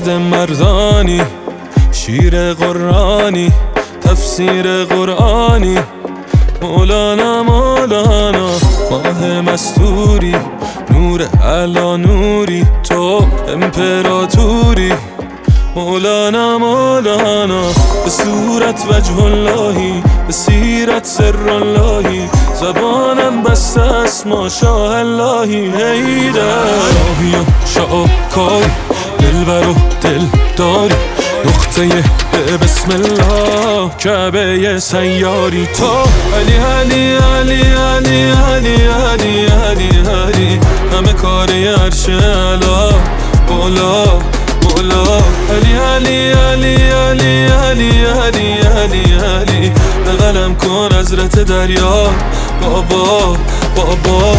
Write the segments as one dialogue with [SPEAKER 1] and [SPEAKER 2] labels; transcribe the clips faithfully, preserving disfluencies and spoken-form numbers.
[SPEAKER 1] مرد مردانی، شیر قرآنی، تفسیر قرآنی، مولانا مولانا، ماه مستوری، نور علا نوری، تو امپراتوری، مولانا مولانا، به صورت وجه اللهی، به سیرت سر اللهی، زبانم بسته است ماشاء اللهی. هیدر راهی و شاکاری، دلبر و دل داری، نقطه به بسم الله، کعبه سیاری، تو علی علی علی علی علی علی علی علی، همه کاری عرش اعلا مولا مولا، علی علی علی علی علی علی علی علی، به قلم کن حضرت دریا بابا بابا.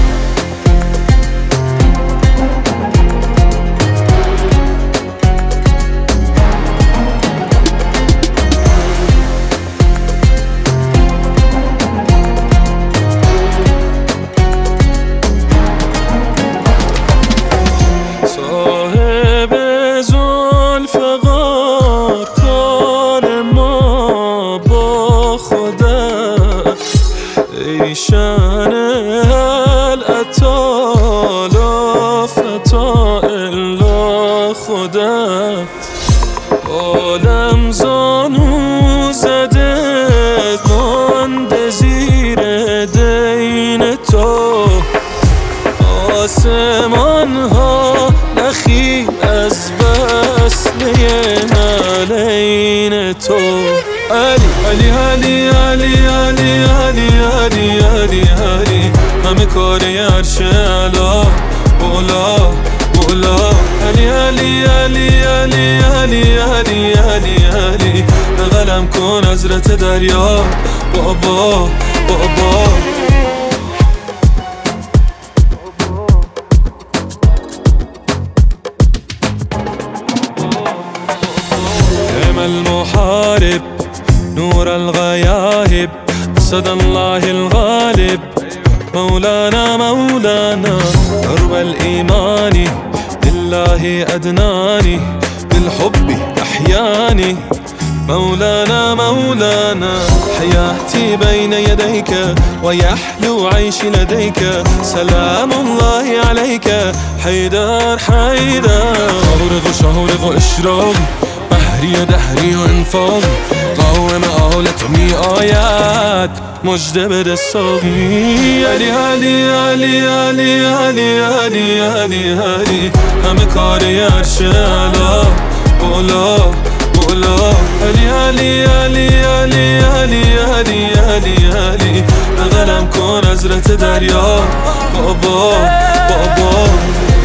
[SPEAKER 1] شان العطا لا فتا الا خودت، عالم زانو زده مانده زیر دین تو، آسمان ها نخی از وصله نعلین تو، علی علی علی علی علی علی علی علی علی، همه کاری عرش اعلا مولا مولا، علی علی علی علی علی علی علی علی، به قلم کن حضرت دریا بابا بابا. المحارب نور الغياهب، صدى الله الغالب، مولانا مولانا، درب الإيمان لله أدناني، بالحب أحياني، مولانا مولانا، حياتي بين يديك ويحلو عيشي لديك، سلام الله عليك حيدر حيدر، شهرق شهرق اشراقي، بحری و دهری و انفاقی، قوم آلت می آید مجده بده ساقی، علی علی علی علی علی علی علی علی، همه کاری عرش اعلا مولا مولا، علی علی علی علی علی علی علی علی، به قلم کن حضرت دریا بابا بابا.